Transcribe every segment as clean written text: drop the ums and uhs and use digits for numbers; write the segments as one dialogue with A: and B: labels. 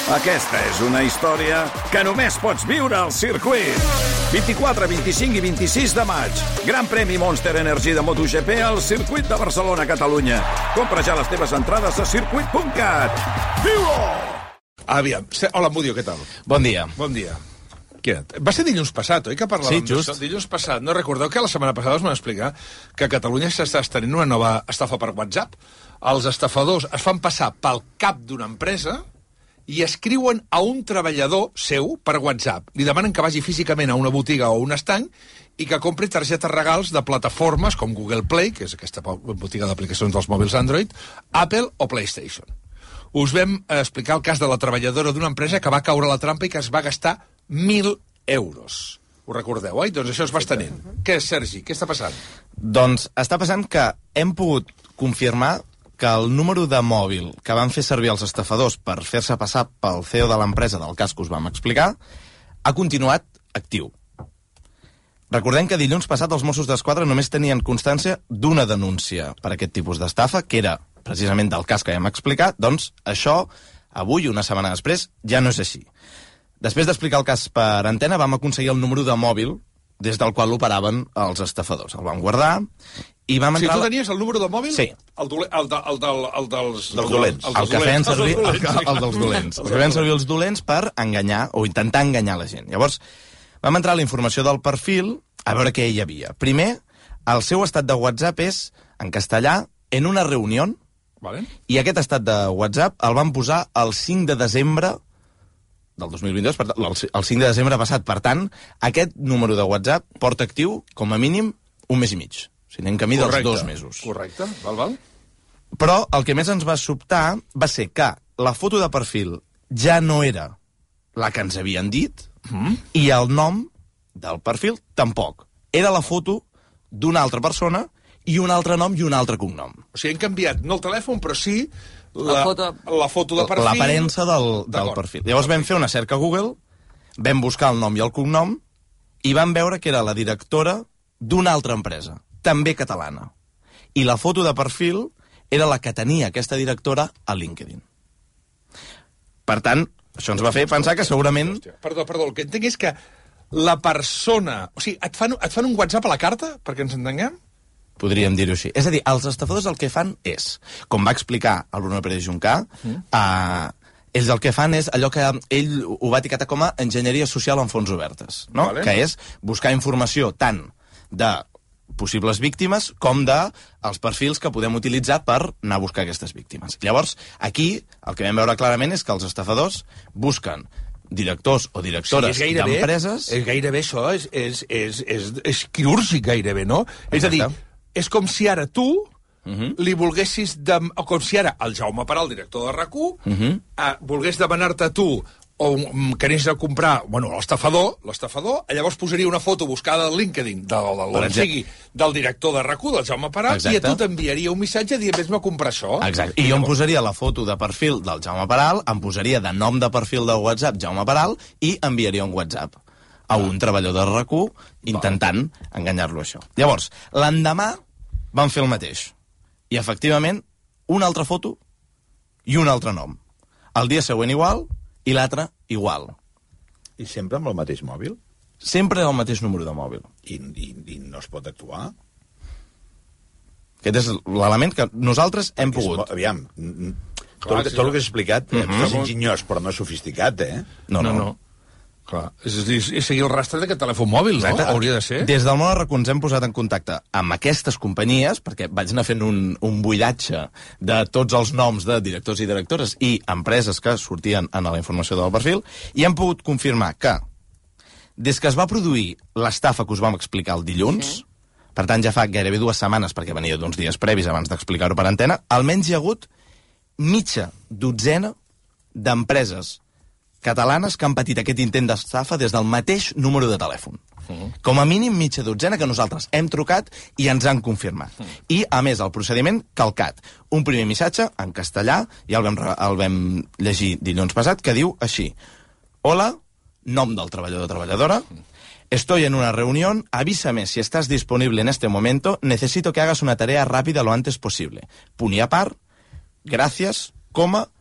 A: Aquesta és una història que només pots viure al circuit. 24, 25 i 26 de maig. Gran premi Monster Energy de MotoGP al circuit de Barcelona, Catalunya. Compra ja les teves entrades a circuit.cat. Viu-ho!
B: Aviam. Hola, Mudio, què tal?
C: Bon dia.
B: Bon dia. Què? Va ser dilluns passat, oi, que parlàvem
C: just.
B: d'això? Dilluns passat. No recordeu que la setmana passada us vam explicar que a Catalunya s'està estenent una nova estafa per WhatsApp? Els estafadors es fan passar pel cap d'una empresa i escriuen a un treballador seu per WhatsApp. Li demanen que vagi físicament a una botiga o un estanc i que compri targetes regals de plataformes com Google Play, que és aquesta botiga d'aplicacions dels mòbils Android, Apple o PlayStation. Us vam explicar el cas de la treballadora d'una empresa que va caure a la trampa i que es va gastar 1.000 euros. Ho recordeu, oi? Doncs això es va estenent. Què és, Sergi? Què està passant?
C: Doncs està passant que hem pogut confirmar que el número de mòbil que van fer servir els estafadors per fer-se passar pel CEO de l'empresa del cas que us vam explicar ha continuat actiu. Recordem que dilluns passat els Mossos d'Esquadra només tenien constància d'una denúncia per aquest tipus d'estafa, que era precisament del cas que hem explicat. Doncs això, avui, una setmana després, ja no és així. Després d'explicar el cas per antena, vam aconseguir el número de mòbil des del qual operaven els estafadors. El vam guardar i vam entrar...
B: Si tu tenies el número de mòbil?
C: Sí.
B: El dels
D: dolents.
C: El que feien servir... El dels dolents. El que feien servir els dolents per enganyar o intentar enganyar la gent. Llavors, vam entrar a la informació del perfil a veure què hi havia. Primer, el seu estat de WhatsApp és, en castellà, en una reunió,
B: vale.
C: I aquest estat de WhatsApp el van posar el 5 de desembre del 2022, el 5 de desembre passat. Per tant, aquest número de WhatsApp porta actiu, com a mínim, un mes i mig. O sigui, anem camí dels 2 mesos.
B: Correcte, val.
C: Però el que més ens va sobtar va ser que la foto de perfil ja no era la que ens havien dit i el nom del perfil tampoc. Era la foto d'una altra persona i un altre nom i un altre cognom.
B: O sigui, hem canviat no el telèfon, però sí la foto de perfil.
C: L'aparença del perfil. Llavors vam fer una cerca a Google, vam buscar el nom i el cognom i vam veure que era la directora d'una altra empresa, també catalana. I la foto de perfil era la que tenia aquesta directora a LinkedIn. Per tant, això ens va fer pensar que segurament...
B: Perdó, el que entenc és que la persona... O sigui, et fan un WhatsApp a la carta, perquè ens entenguem?
C: Podríem dir-ho així. És a dir, els estafadors el que fan és, com va explicar el Bruno Pérez Juncà, ells el que fan és allò que ell ho va etiquetar com a enginyeria social en fonts obertes, no? Vale. Que és buscar informació tant de possibles víctimes com de els perfils que podem utilitzar per anar a buscar aquestes víctimes. Llavors, aquí el que vam veure clarament és que els estafadors busquen directors o directores d'empreses...
B: És gairebé això, és quirúrgic gairebé, no?
C: Exacte.
B: És a dir, és com si ara tu li volguessis... O com si ara el Jaume Peral, director de RAC1, volgués demanar-te a tu que anessis a comprar, l'estafador, llavors posaria una foto buscada al LinkedIn del director de RAC1, del Jaume Peral, exacte. I a tu t'enviaria un missatge dient, vés-me a comprar això.
C: Exacte. I jo em posaria la foto de perfil del Jaume Peral, em posaria de nom de perfil de WhatsApp Jaume Peral i enviaria un WhatsApp a un treballador de RAC1 intentant enganyar-lo això. Llavors, l'endemà van fer el mateix. I, efectivament, una altra foto i un altre nom. El dia següent igual i l'altre igual.
D: I sempre amb el mateix mòbil?
C: Sempre el mateix número de mòbil.
D: I no es pot actuar?
C: Aquest és l'element que nosaltres hem pogut.
D: Aviam, tot el que has explicat és enginyós, però no és sofisticat, eh?
C: No.
B: Clar, és seguir el rastre d'aquest telèfon mòbil, no? Hauria de ser.
C: Des del món RAC1 ens hem posat en contacte amb aquestes companyies, perquè vaig anar fent un buidatge de tots els noms de directors i directores i empreses que sortien en la informació del perfil, i hem pogut confirmar que des que es va produir l'estafa que us vam explicar el dilluns, per tant ja fa gairebé 2 setmanes, perquè venia d'uns dies previs abans d'explicar-ho per antena, almenys hi ha hagut mitja dotzena d'empreses catalanes que han patit aquest intent d'estafa des del mateix número de telèfon. Com a mínim mitja dotzena que nosaltres hem trucat i ens han confirmat. I, a més, el procediment calcat. Un primer missatge en castellà, ja el vam llegir dilluns passat, que diu així: Hola, nom del treballador o treballadora, estoy en una reunión, avísame si estás disponible en este momento, necesito que hagas una tarea rápida lo antes posible. Punt i a part, gracias,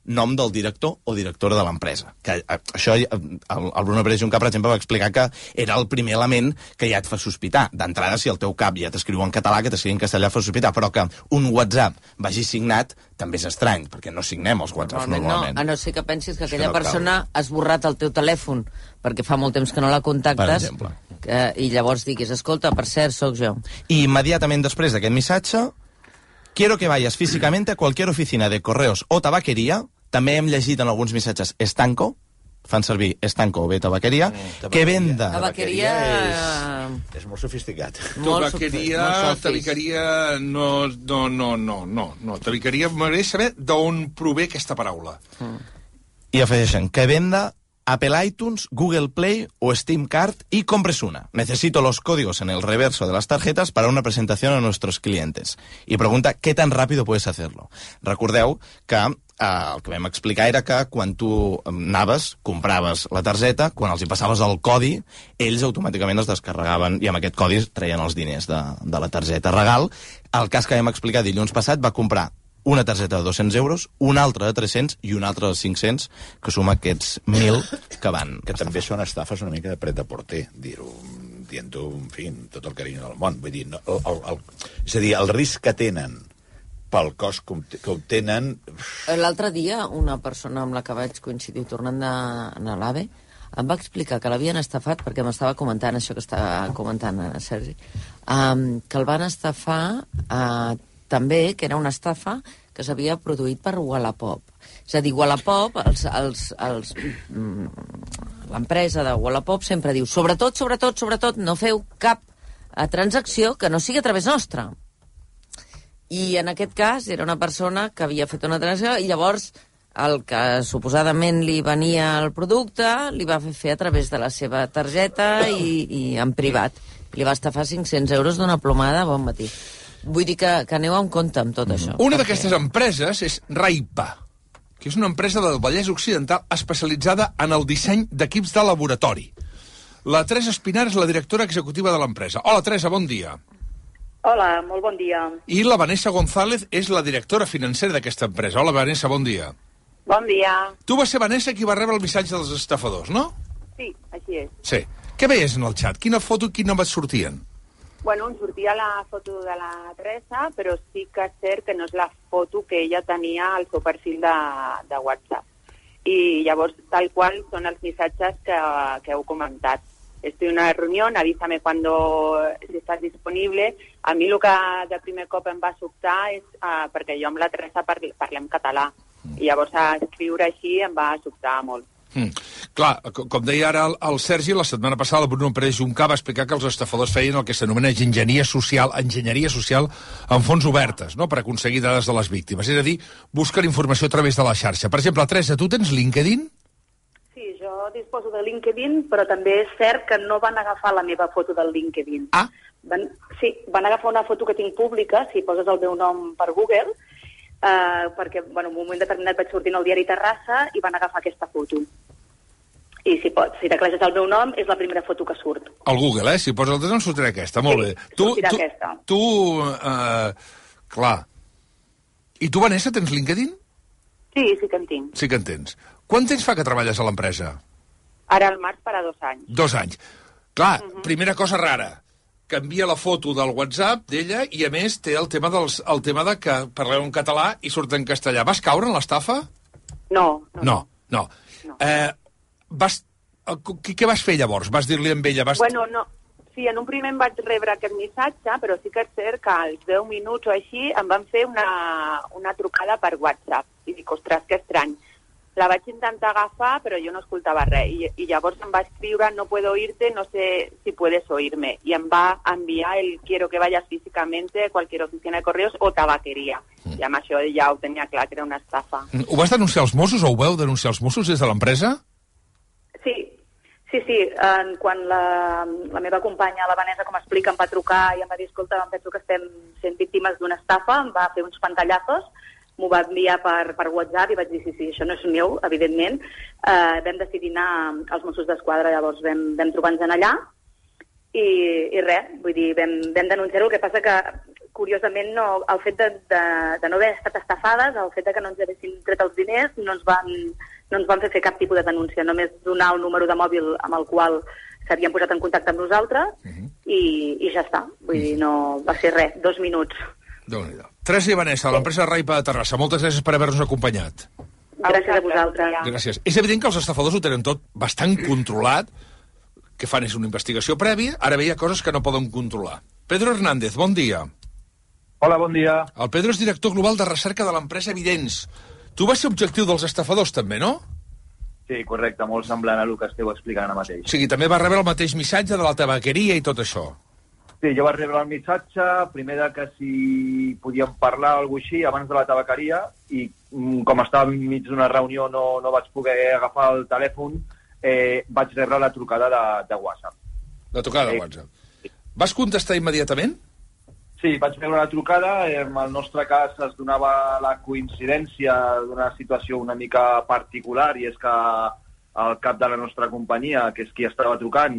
C: nom del director o directora de l'empresa. Que això, el Bruno Pérez Junca, per exemple, va explicar que era el primer element que ja et fa sospitar. D'entrada, si el teu cap ja t'escriu en català, que t'escriu en castellà fa sospitar, però que un WhatsApp vagi signat també és estrany, perquè no signem els WhatsApps normalment.
E: No, a no ser que pensis que aquella persona ha esborrat el teu telèfon perquè fa molt temps que no la contactes, i llavors diguis, escolta, per cert, sóc jo.
C: I immediatament després d'aquest missatge, quiero que vayas físicamente a cualquier oficina de correos o tabaquería, també hem llegit en alguns missatges estanco, fan servir estanco o bé tabaqueria, que venda...
D: Tabaqueria és molt sofisticat.
B: Tabaqueria, no. Tabaqueria, m'agradaria saber d'on prové aquesta paraula.
C: I afegeixen, que venda Apple iTunes, Google Play o Steam Card y compres una. Necesito los códigos en el reverso de las tarjetas para una presentación a nuestros clientes. I pregunta, ¿qué tan rápido puedes hacerlo? Recordeu que el que vam explicar era que quan tu anaves, compraves la targeta, quan els hi passaves el codi, ells automàticament es descarregaven i amb aquest codi treien els diners de la targeta regal. El cas que vam explicar dilluns passat, va comprar una targeta de 200 euros, una altra de 300 i una altra de 500, que suma aquests 1.000 que van...
D: Que també són estafes una mica de pret-a-porter, dir-ho, dient-ho, en fi, tot el carinyo del món. Vull dir, és a dir, el risc que tenen pel cost que obtenen...
E: L'altre dia, una persona amb la que vaig coincidir tornant a l'AVE em va explicar que l'havien estafat, perquè m'estava comentant això que estava comentant Sergi, que el van estafar també, que era una estafa que s'havia produït per Wallapop. És a dir, Wallapop, l'empresa de Wallapop sempre diu, sobretot, no feu cap transacció que no sigui a través nostra. I en aquest cas era una persona que havia fet una transacció i llavors el que suposadament li venia el producte li va fer a través de la seva targeta i en privat. Li va estafar 500 euros d'una plomada a bon matí. Vull dir que aneu amb compte amb tot això.
B: Una d'aquestes empreses és Raipa, que és una empresa del Vallès Occidental especialitzada en el disseny d'equips de laboratori. La Teresa Espinar és la directora executiva de l'empresa. Hola, Teresa, bon dia.
F: Hola, molt bon dia.
B: I la Vanessa González és la directora financera d'aquesta empresa. Hola, Vanessa, bon dia.
F: Bon dia.
B: Tu vas ser, Vanessa, qui va rebre el missatge dels estafadors, no?
F: Sí, així és.
B: Sí. Què veies en el xat? Quina foto i quin nom et sortien?
F: Bueno, em sortia la foto de la Teresa, però sí que és cert que no és la foto que ella tenia al seu perfil de WhatsApp. I llavors, tal qual, són els missatges que heu comentat. Estoy en una reunión, avísame cuando estás disponible. A mi el que de primer cop em va sobtar és perquè jo amb la Teresa parlem català. I llavors escriure així em va sobtar molt.
B: Clar, com deia ara el Sergi, la setmana passada el Bruno Pérez Junca va explicar que els estafadors feien el que s'anomena enginyeria social en fonts obertes, no?, per aconseguir dades de les víctimes. És a dir, busquen informació a través de la xarxa. Per exemple, Teresa, tu tens LinkedIn?
F: Sí, jo disposo de LinkedIn, però també és cert que no van agafar la meva foto del LinkedIn.
B: Ah?
F: Van agafar una foto que tinc pública, si poses el meu nom per Google, perquè en un moment determinat vaig sortir al diari Terrassa i van agafar aquesta foto. I si tecleges el meu nom, és la primera foto que surt.
B: Al Google, si poses el teu nom, sortirà aquesta, molt bé.
F: Sortirà aquesta.
B: Clar. I tu, Vanessa, tens LinkedIn?
F: Sí que en tinc.
B: Sí que en tens. Quant temps fa que treballes a l'empresa?
F: Ara al març farà 2 anys.
B: 2 anys. Clar, primera cosa rara. Canvia la foto del WhatsApp d'ella i, a més, té el tema de que parleu en català i surt en castellà. Vas caure en l'estafa?
F: No.
B: Què vas fer llavors? Vas dir-li amb ella?
F: Bueno, no. Sí, en un primer em vaig rebre aquest missatge, però sí que és cert que als 10 minuts o així em van fer una trucada per WhatsApp. I dic, ostres, que estrany. La vaig intentar agafar, però jo no escoltava res. I llavors em va escriure, no puedo oírte, no sé si puedes oírme. I em va enviar el quiero que vayas físicamente a cualquier oficina de correos o tabaqueria. I amb això ja ho tenia clar, que era una estafa.
B: Ho vas denunciar als Mossos o ho veu denunciar als Mossos des de l'empresa?
F: Sí. Quan la meva companya, la Vanessa, com explica, em va trucar i em va dir, escolta, em penso que estem sent víctimes d'una estafa, em va fer uns pantallazos, m'ho va enviar per WhatsApp i vaig dir, sí, això no és meu, evidentment. Vam decidir anar als Mossos d'Esquadra, llavors vam trobar-nos allà i res, vull dir, vam denunciar-ho. El que passa que curiosament, el fet de no haver estat estafades, el fet de que no ens haguessin tret els diners, no ens van fer cap tipus de denúncia, només donar el número de mòbil amb el qual s'havien posat en contacte amb nosaltres i ja està. Vull dir, no va ser res, 2 minuts.
B: Déu-n'hi-do. Teresa i Vanessa, de l'empresa Raipa de Terrassa, moltes gràcies per haver-nos acompanyat.
F: Gràcies a vosaltres.
B: Gràcies. És evident que els estafadors ho tenen tot bastant controlat, que fan és una investigació prèvia, ara bé hi ha coses que no poden controlar. Pedro Hernández, bon dia.
G: Hola, bon dia.
B: El Pedro és director global de recerca de l'empresa Evidents. Tu vas ser objectiu dels estafadors, també, no?
G: Sí, correcte, molt semblant a el que esteu explicant ara mateix.
B: O sigui, també va rebre el mateix missatge de la tabaqueria i tot això.
G: Sí, jo vaig rebre el missatge, primer de que si podíem parlar o alguna així abans de la tabaqueria, i com estava enmig d'una reunió no vaig poder agafar el telèfon, vaig rebre la trucada de WhatsApp.
B: La trucada de WhatsApp. Vas contestar immediatament?
G: Sí, vaig veure la trucada. En el nostre cas es donava la coincidència d'una situació una mica particular, i és que el cap de la nostra companyia, que és qui estava trucant,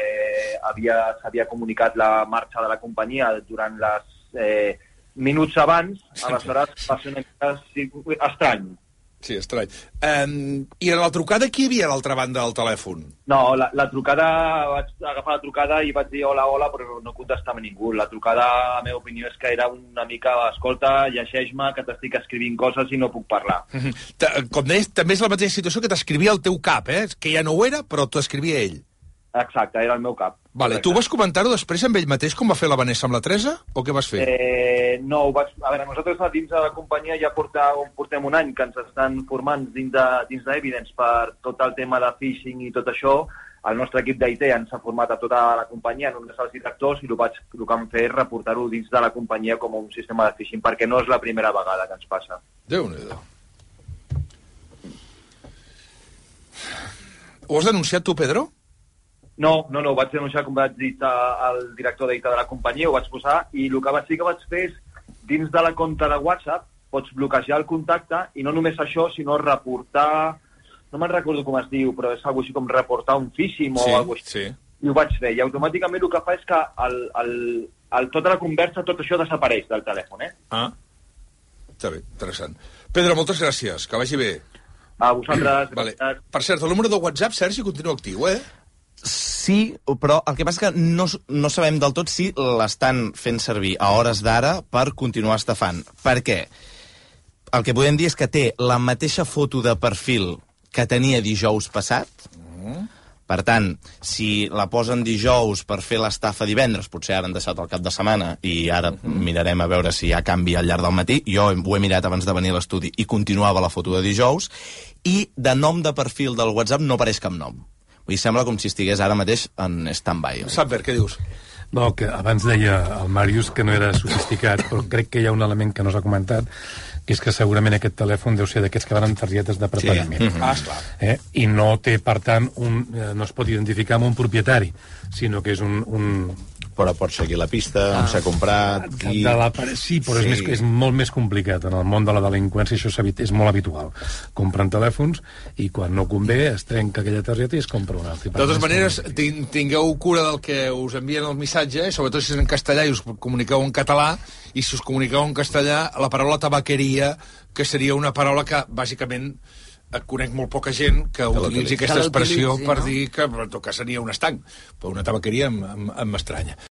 G: s'havia comunicat la marxa de la companyia durant les minuts abans. Aleshores va ser una mica estrany.
B: Sí, estrany. I en la trucada qui hi havia a l'altra banda del telèfon?
G: No, la trucada, vaig agafar la trucada i vaig dir hola, però no contestava ningú. La trucada, la meva opinió, és que era una mica, escolta, llegeix-me, que t'estic escrivint coses i no puc parlar.
B: Com deies, també és la mateixa situació que t'escrivia el teu cap, que ja no ho era, però t'ho escrivia ell.
G: Exacte, era el meu cap.
B: Vale, tu vas comentar-ho després amb ell mateix, com va fer la Vanessa amb la Teresa, o què vas fer?
G: No, ho vaig... A veure, nosaltres dins de la companyia ja portem un any que ens estan formant dins d'Evidents per tot el tema de phishing i tot això. El nostre equip d'IT ens ha format a tota la companyia, només els directors, i el que vam fer és reportar-ho dins de la companyia com un sistema de phishing, perquè no és la primera vegada que ens passa.
B: Déu-n'hi-do. Ho has denunciat tu, Pedro?
G: No, ho vaig denunciar, com vaig dir al director d'IT de la companyia, ho vaig posar, i el que vaig fer és, dins de la compta de WhatsApp, pots bloquejar el contacte, i no només això, sinó reportar... No me'n recordo com es diu, però és alguna cosa així com reportar un phishing o alguna cosa així. Sí. I ho vaig fer, i automàticament el que fa és que tota la conversa, tot això desapareix del telèfon,
B: Ah, està bé, interessant. Pedro, moltes gràcies, que vagi bé.
G: A vosaltres.
B: Vale. Per cert, el número de WhatsApp, Sergi, continua actiu,
C: Sí, però el que passa que no sabem del tot si l'estan fent servir a hores d'ara per continuar estafant. Per què? El que podem dir és que té la mateixa foto de perfil que tenia dijous passat. Per tant, si la posen dijous per fer l'estafa divendres, potser ara han deixat el cap de setmana i ara mirarem a veure si hi ha canvi al llarg del matí. Jo ho he mirat abans de venir a l'estudi i continuava la foto de dijous. I de nom de perfil del WhatsApp no apareix cap nom. Vull dir, sembla com si estigués ara mateix en stand-by.
B: Samper, què dius?
H: No, que abans deia el Màrius que no era sofisticat, però crec que hi ha un element que no s'ha comentat, que és que segurament aquest telèfon deu ser d'aquests que van amb targetes de prepagament.
B: Sí. Esclar.
H: I no té, per tant, no es pot identificar amb un propietari, sinó que és un
D: Però pots seguir la pista, on s'ha comprat...
H: Sí, però és molt més complicat. En el món de la delinqüència això és molt habitual. Compren telèfons i quan no convé es trenca aquella targeta i es compra una altra.
B: De totes maneres, tingueu cura del que us envien el missatge, sobretot si és en castellà i us comuniqueu en català, i si us comuniqueu en castellà, la paraula tabaqueria, que seria una paraula que, bàsicament, conec molt poca gent que utilitzi aquesta expressió per dir que en tot cas seria un estanc, però una tabaqueria m'estranya.